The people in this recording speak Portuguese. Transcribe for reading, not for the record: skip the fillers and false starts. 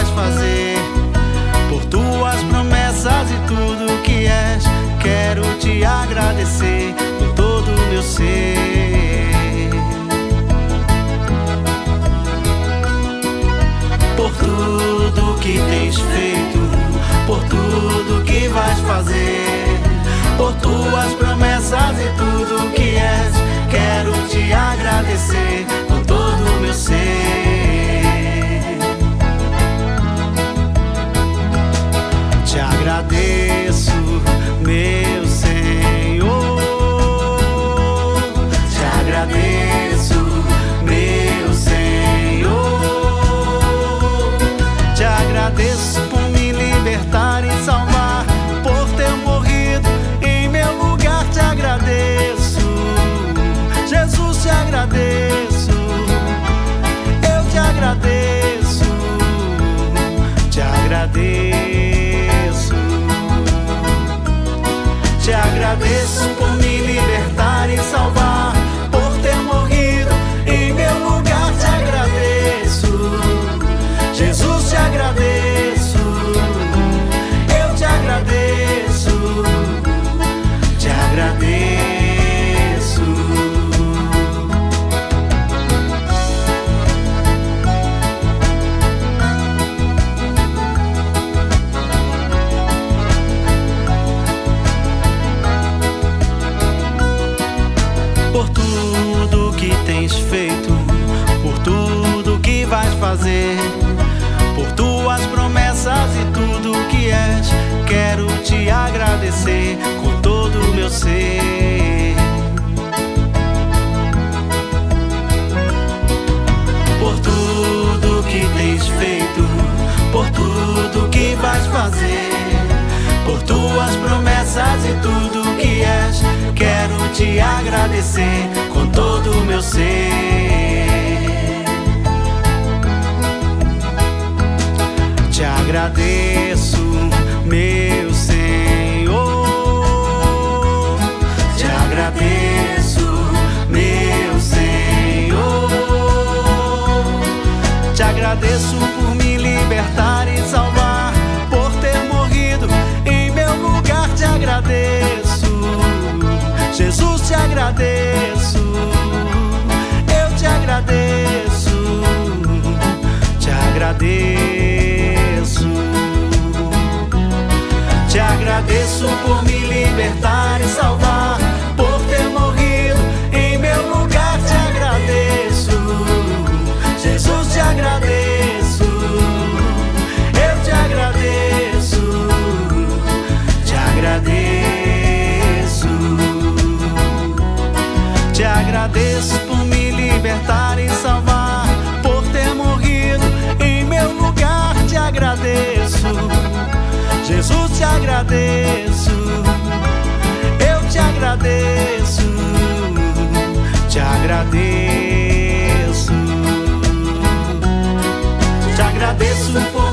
vais fazer, por tuas promessas e tudo que és. Quero te agradecer com todo o meu ser, por tudo que tens feito, por tudo que vais fazer, por tuas promessas e tudo que és. Quero te agradecer com todo o meu ser. Te agradeço, meu Senhor. Te agradeço, meu Senhor. Te agradeço por me libertar e salvar, por ter morrido em meu lugar. Te agradeço, Jesus, te agradeço. Eu te agradeço, te agradeço. Te agradeço por me libertar e salvar, por ter morrido em meu lugar. Te agradeço, Jesus, te agradeço. Eu te agradeço, te agradeço. Por tudo que tens feito, por tudo que vais fazer, por tuas promessas e tudo que és. Quero te agradecer com todo o meu ser, por tudo que tens feito, por tudo que vais fazer, por tuas promessas e tudo que és. Quero te agradecer com todo o meu ser. Te agradeço, meu Senhor. Te agradeço, meu Senhor. Te agradeço por me libertar e salvar, por ter morrido em meu lugar. Te agradeço, Jesus, te agradeço. Eu te agradeço, te agradeço. Te agradeço por me libertar e salvar, por ter morrido em meu lugar. Te agradeço, Jesus, te agradeço. Eu te agradeço, te agradeço. Te agradeço por me libertar e salvar, por ter morrido em meu lugar. Te agradeço, Jesus, te agradeço. Eu te agradeço, te agradeço. Te agradeço por